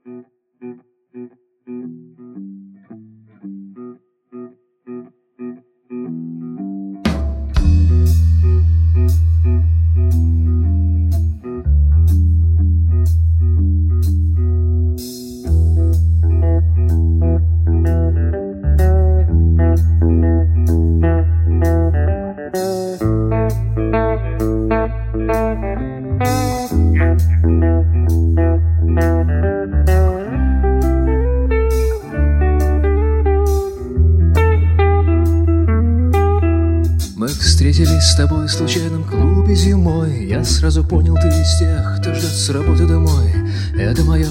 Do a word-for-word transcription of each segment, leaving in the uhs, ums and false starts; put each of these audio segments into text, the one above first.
Встретились с тобой в случайном клубе зимой. Я сразу понял, ты из тех, кто ждет с работы домой. Это мое.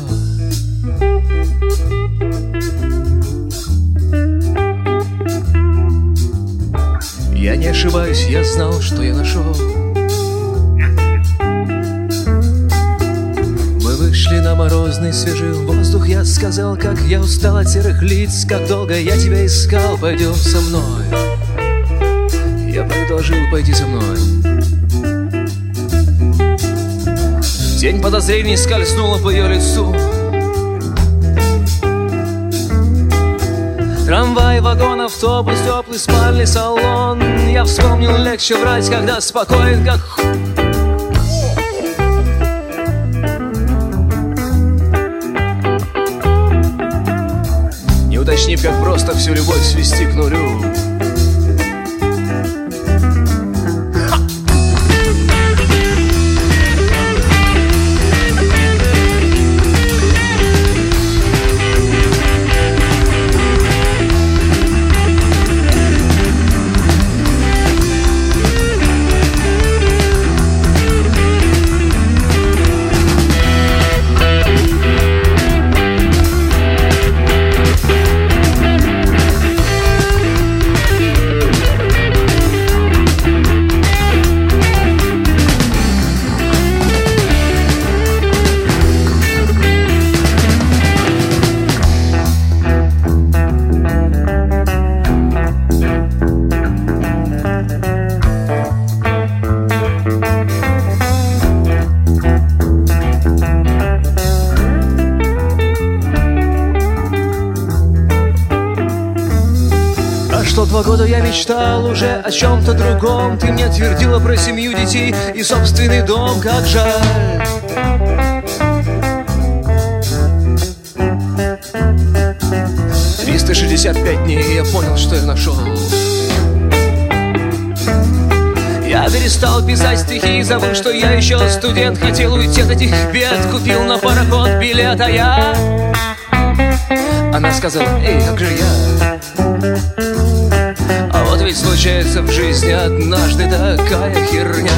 Я не ошибаюсь, я знал, что я нашел. Мы вышли на морозный свежий воздух. Я сказал, как я устал от серых лиц, как долго я тебя искал. Пойдем со мной. Я предложил пойти со мной. Тень подозрений скользнула по ее лицу. Трамвай, вагон, автобус, теплый спальный салон. Я вспомнил, легче врать, когда спокоен, как ху... Не уточнив, как просто всю любовь свести к нулю. Что два года я мечтал уже о чем-то другом. Ты мне твердила про семью, детей и собственный дом. Как жаль. триста шестьдесят пять дней, я понял, что я нашел. Я перестал писать стихи, забыл, что я еще студент. Хотел уйти от этих бед, купил на пароход билет, а я... Она сказала: эй, как же я? А вот ведь случается в жизни однажды такая херня.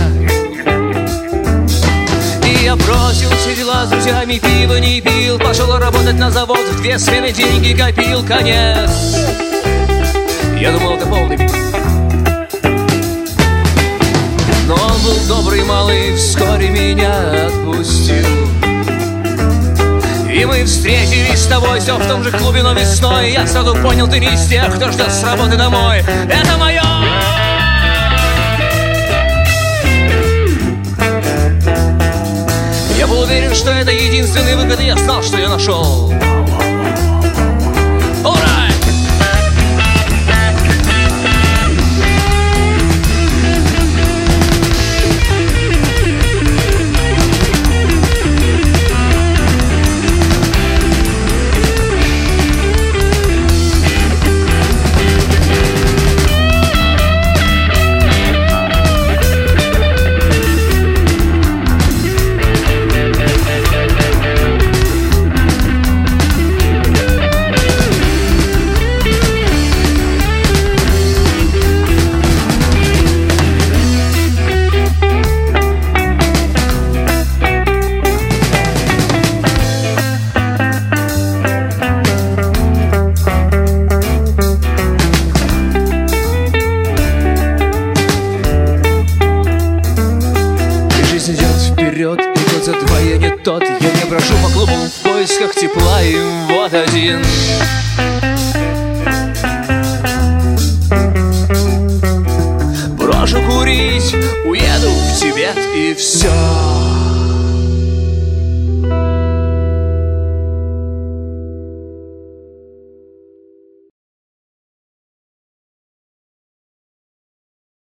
И я бросил все дела с друзьями, пиво не пил. Пошел работать на завод, в две смены деньги копил. Конец. Я думал, это полный пи***. Но он был добрый малый, вскоре меня отпустил. И мы встретились с тобой все в том же клубе, но весной. Я сразу понял, ты не из тех, кто ждет с работы домой. Это мое! Я был уверен, что это единственный выход, и я знал, что я нашел. Вперед, и год за два я не тот. Я не брожу по клубам в поисках тепла, и вот один. Брошу курить, уеду в Тибет, и все.